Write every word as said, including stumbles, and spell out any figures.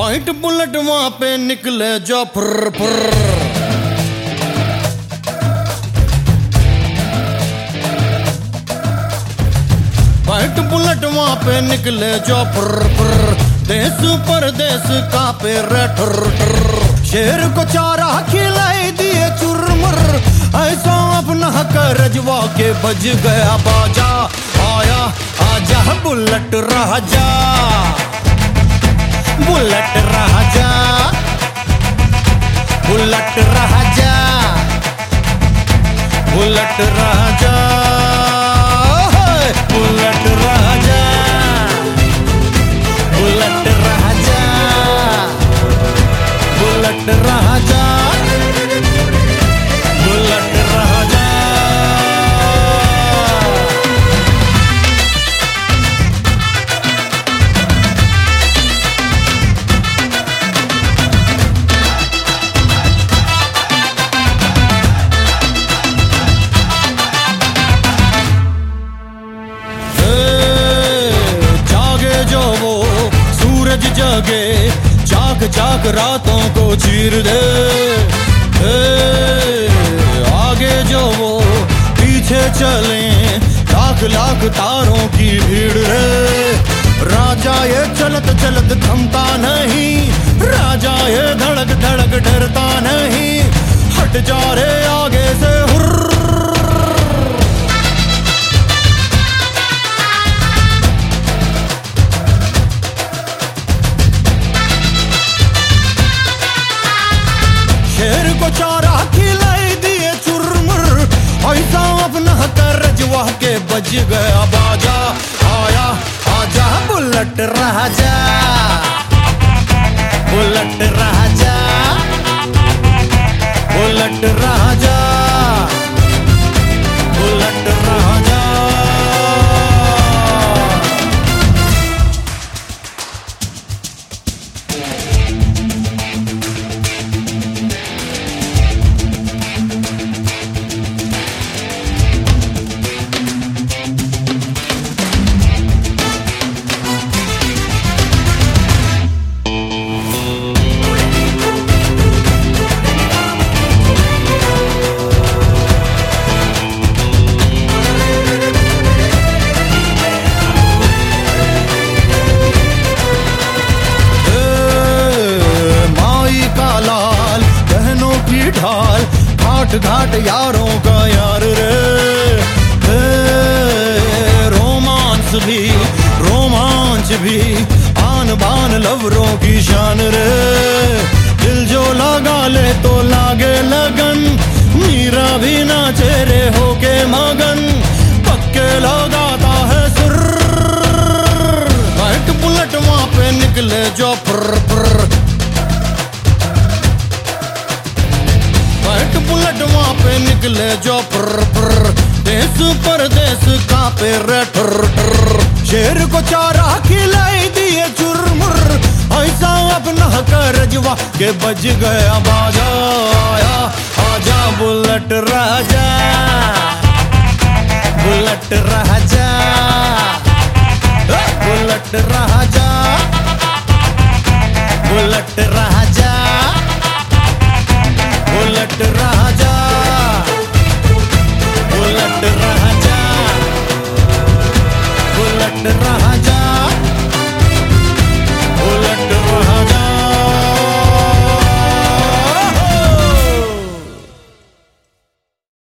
White bullet वहां पे निकले जो फुर फुर। वाइट बुलेट वहां पे निकले जो फुर फुर। देश परदेश कांपे रे ठुर ठुर। शेर को चारा खिलाई दिए चुरमुर। ऐसा अपना करजवा के बज गया बाजा। आया आजा बुलेट राजा, बुलेट राजा, बुलेट राजा, बुलेट राजा, बुलेट राजा, बुलेट राजा, बुलेट राजा, बुलेट राजा। जगे चाक चाक रातों को चीर दे। आगे जो वो पीछे चले लाख लाख तारों की भीड़ रे। राजा ये चलत चलत थमता नहीं, राजा ये धड़क धड़क डरता नहीं। हट जा रे आगे से हुर्र। शेर को चारा खिलाई दिए चुरमुर। ऐसा अपना करजवा के बज गया बाजा। आया आजा बुलेट राजा, बुलेट राजा, बुलेट राजा, बुलेट राजा। ढाल घाट घाट यारों का यार रे। रोमांस भी रोमांच भी आन बान लवरों की शान रे। दिल जो लगा ले तो लागे लगन। मीरा भी नाचे रे होके मगन। पक्के लगाता है सुर। वाइट बुलेट वहां पे निकले जो फुर फुर। वाइट बुलेट वहां पे निकले जो फुर फुर। देश परदेश कांपे रे ठुर ठुर। शेर को चारा खिलाई दिए चुरमुर। ऐसा अपना करजवा के बज गया बाजा। आया आजा बुलेट राजा, बुलेट राजा, बुलेट राजा, बुलेट राजा, बुलेट राजा, बुलेट राजा, बुलेट राजा।